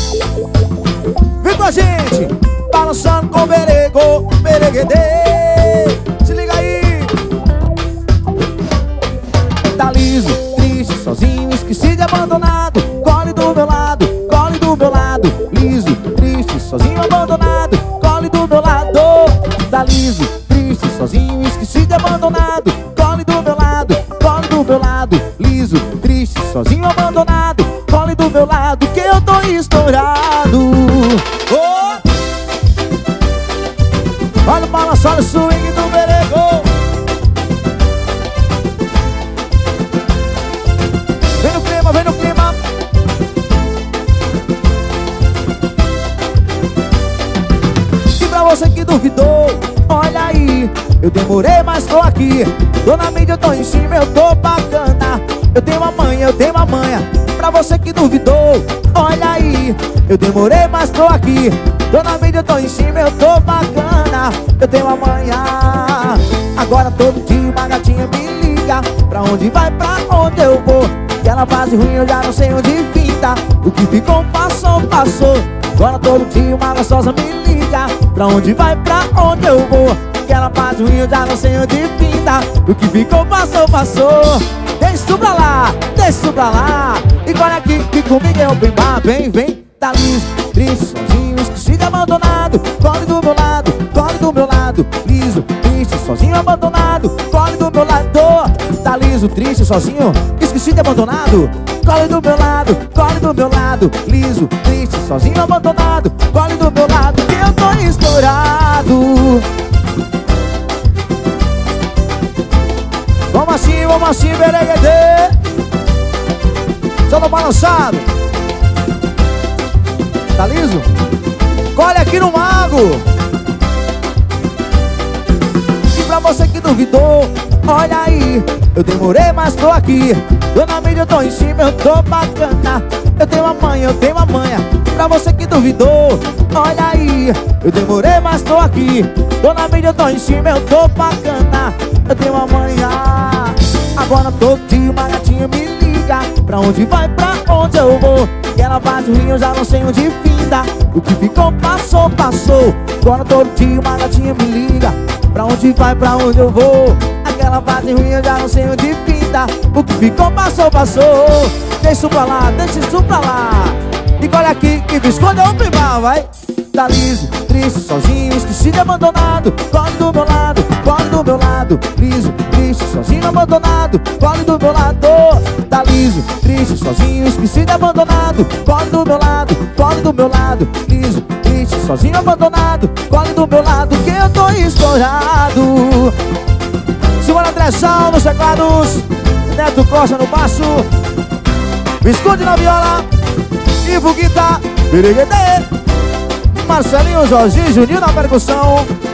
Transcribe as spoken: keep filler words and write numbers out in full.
Vem com a gente, balançando com berego, bereguedê. Se liga aí. Tá liso, triste, sozinho, esquecido e abandonado. Cole do meu lado, cole do meu lado. Liso, triste, sozinho, abandonado. Cole do meu lado. Tá liso, triste, sozinho, esquecido e abandonado. Cole do meu lado, cole do meu lado. Liso, triste, sozinho, abandonado. Cole do meu lado, que eu tô estourado. Oh! Olha o balanço, olha o swing do berego. Vem no clima, vem no clima. E pra você que duvidou, olha aí, eu demorei, mas tô aqui. Tô na mídia, eu tô em cima, eu tô bacana. Eu tenho uma manha, eu tenho uma manha. Pra você que duvidou, olha aí, eu demorei, mas tô aqui. Tô na mídia, eu tô em cima, eu tô bacana. Eu tenho uma manha. Agora todo dia uma gatinha me liga. Pra onde vai, pra onde eu vou. Aquela fase ruim eu já não sei onde finta. O que ficou passou, passou. Agora todo dia uma gostosa me liga. Pra onde vai, pra onde eu vou. Aquela fase ruim eu já não sei onde finta. O que ficou passou, passou. Deixa isso pra lá, deixa isso pra lá. E olha aqui que comigo é o bem bar. Vem, vem, tá liso, triste, sozinho, esquecido e abandonado. Corre do meu lado, corre do meu lado. Liso, triste, sozinho, abandonado. Corre do meu lado. Tá liso, triste, sozinho, esquecido e abandonado. Corre do meu lado, corre do meu lado. Liso, triste, sozinho, abandonado. Corre do meu lado, que eu tô estourado. Vamos assim, vamos assim, bereguedê. Só no balançado. Tá liso? Colhe aqui no mago. E pra você que duvidou, olha aí, eu demorei, mas tô aqui. Tô na mídia, eu tô em cima, eu tô bacana. Eu tenho uma manha, eu tenho uma manha. Pra você que duvidou, olha aí, eu demorei, mas tô aqui. Tô na mídia, eu tô em cima, eu tô bacana. Eu tenho uma manha. Agora todo dia uma gatinha me liga. Pra onde vai, pra onde eu vou. Aquela fase ruim eu já não sei onde finda. O que ficou passou, passou. Agora todo dia uma gatinha me liga. Pra onde vai, pra onde eu vou. Aquela fase ruim eu já não sei onde finda. O que ficou passou, passou. Deixa isso pra lá, deixa isso pra lá. E olha aqui que escolha o primal, vai. Tá liso, triste, sozinho, esquecido e abandonado. Corre do meu lado, corre do meu lado. Liso, triste, sozinho, abandonado. Corre do meu lado. Tá liso, triste, sozinho, esquecido e abandonado. Corre do meu lado, corre do meu lado. Liso, triste, sozinho, abandonado. Corre do meu lado, que eu tô estourado. Simone Andressão nos teclados, Neto Costa no baixo, Visconde na viola, Ivo Guita, Bereguedê, Marcelinho, Jorginho, Juninho na percussão.